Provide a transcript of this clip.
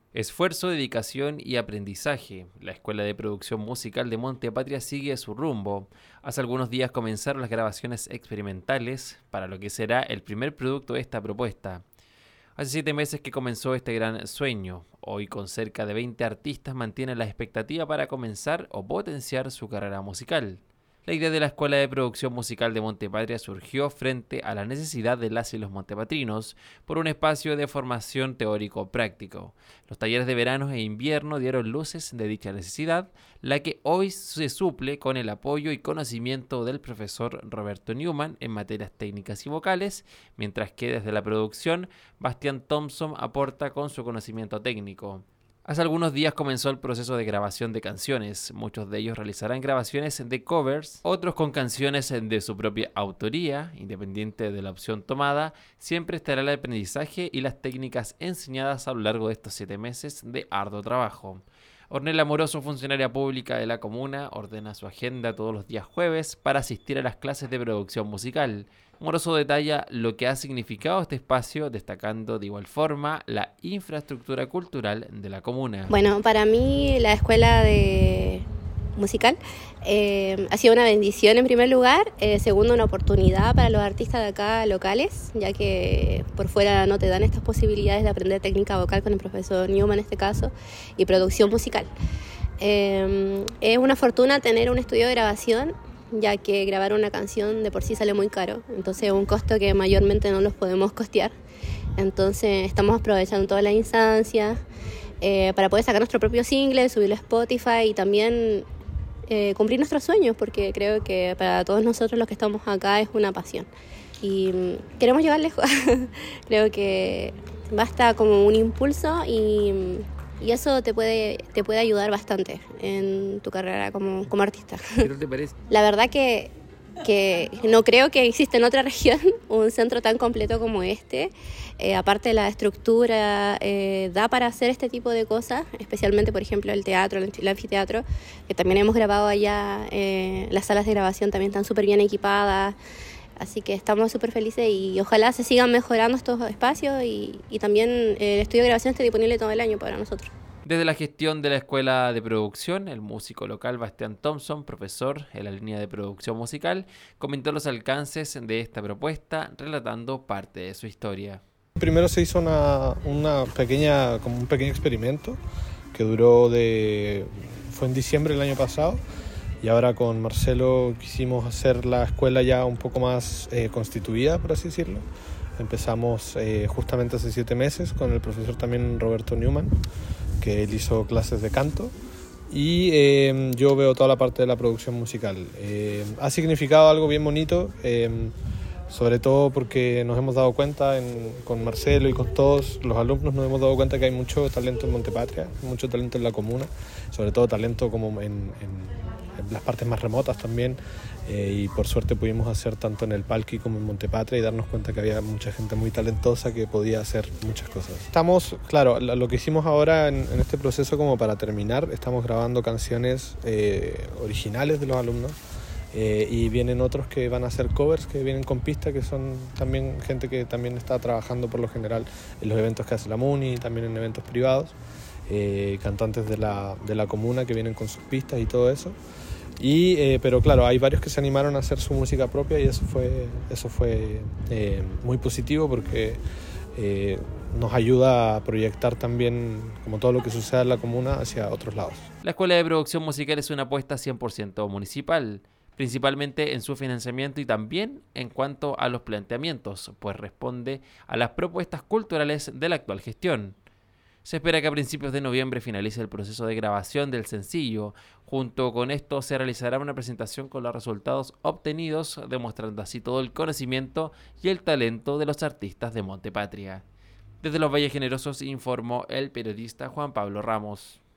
Esfuerzo, dedicación y aprendizaje. La Escuela de Producción Musical de Montepatria sigue su rumbo. Hace algunos días comenzaron las grabaciones experimentales para lo que será el primer producto de esta propuesta. Hace 7 meses que comenzó este gran sueño. Hoy, con cerca de 20 artistas, mantienen la expectativa para comenzar o potenciar su carrera musical. La idea de la Escuela de Producción Musical de Montepatria surgió frente a la necesidad de las y los montepatrinos por un espacio de formación teórico-práctico. Los talleres de verano e invierno dieron luces de dicha necesidad, la que hoy se suple con el apoyo y conocimiento del profesor Roberto Newman en materias técnicas y vocales, mientras que desde la producción, Bastián Thompson aporta con su conocimiento técnico. Hace algunos días comenzó el proceso de grabación de canciones. Muchos de ellos realizarán grabaciones de covers, otros con canciones de su propia autoría, independiente de la opción tomada. Siempre estará el aprendizaje y las técnicas enseñadas a lo largo de estos 7 meses de arduo trabajo. Ornella Moroso, funcionaria pública de la comuna, ordena su agenda todos los días jueves para asistir a las clases de producción musical. Moroso detalla lo que ha significado este espacio, destacando de igual forma la infraestructura cultural de la comuna. Bueno, para mí la escuela de musical ha sido una bendición en primer lugar, segundo una oportunidad para los artistas de acá locales, ya que por fuera no te dan estas posibilidades de aprender técnica vocal con el profesor Newman en este caso y producción musical. Es una fortuna tener un estudio de grabación, ya que grabar una canción de por sí sale muy caro, entonces es un costo que mayormente no los podemos costear. Entonces estamos aprovechando todas las instancias para poder sacar nuestro propio single, subirlo a Spotify y también cumplir nuestros sueños, porque creo que para todos nosotros los que estamos acá es una pasión y queremos llegar lejos. Creo que basta como un impulso y eso te puede ayudar bastante en tu carrera como artista. ¿Qué te parece? La verdad que no creo que exista en otra región un centro tan completo como este. Aparte, la estructura da para hacer este tipo de cosas, especialmente, por ejemplo, el teatro, el anfiteatro, que también hemos grabado allá. Las salas de grabación también están súper bien equipadas. Así que estamos súper felices y ojalá se sigan mejorando estos espacios y también el estudio de grabación esté disponible todo el año para nosotros. Desde la gestión de la Escuela de Producción, el músico local Bastián Thompson, profesor en la línea de producción musical, comentó los alcances de esta propuesta, relatando parte de su historia. Primero se hizo un pequeño experimento que fue en diciembre del año pasado. Y ahora con Marcelo quisimos hacer la escuela ya un poco más constituida, por así decirlo. Empezamos justamente hace 7 meses con el profesor también Roberto Newman, que él hizo clases de canto. Y yo veo toda la parte de la producción musical. Ha significado algo bien bonito, sobre todo porque nos hemos dado cuenta con Marcelo y con todos los alumnos, nos hemos dado cuenta que hay mucho talento en Montepatria, mucho talento en la comuna, sobre todo talento como en las partes más remotas también, y por suerte pudimos hacer tanto en el Palqui como en Montepatria y darnos cuenta que había mucha gente muy talentosa que podía hacer muchas cosas. Estamos, claro, lo que hicimos ahora en este proceso como para terminar, estamos grabando canciones originales de los alumnos, y vienen otros que van a hacer covers, que vienen con pista, que son también gente que también está trabajando por lo general en los eventos que hace la MUNI, también en eventos privados, cantantes de la comuna que vienen con sus pistas y todo eso. Pero claro, hay varios que se animaron a hacer su música propia y eso fue muy positivo porque nos ayuda a proyectar también como todo lo que sucede en la comuna hacia otros lados. La Escuela de Producción Musical es una apuesta 100% municipal, principalmente en su financiamiento y también en cuanto a los planteamientos, pues responde a las propuestas culturales de la actual gestión. Se espera que a principios de noviembre finalice el proceso de grabación del sencillo. Junto con esto se realizará una presentación con los resultados obtenidos, demostrando así todo el conocimiento y el talento de los artistas de Montepatria. Desde los Valles Generosos informó el periodista Juan Pablo Ramos.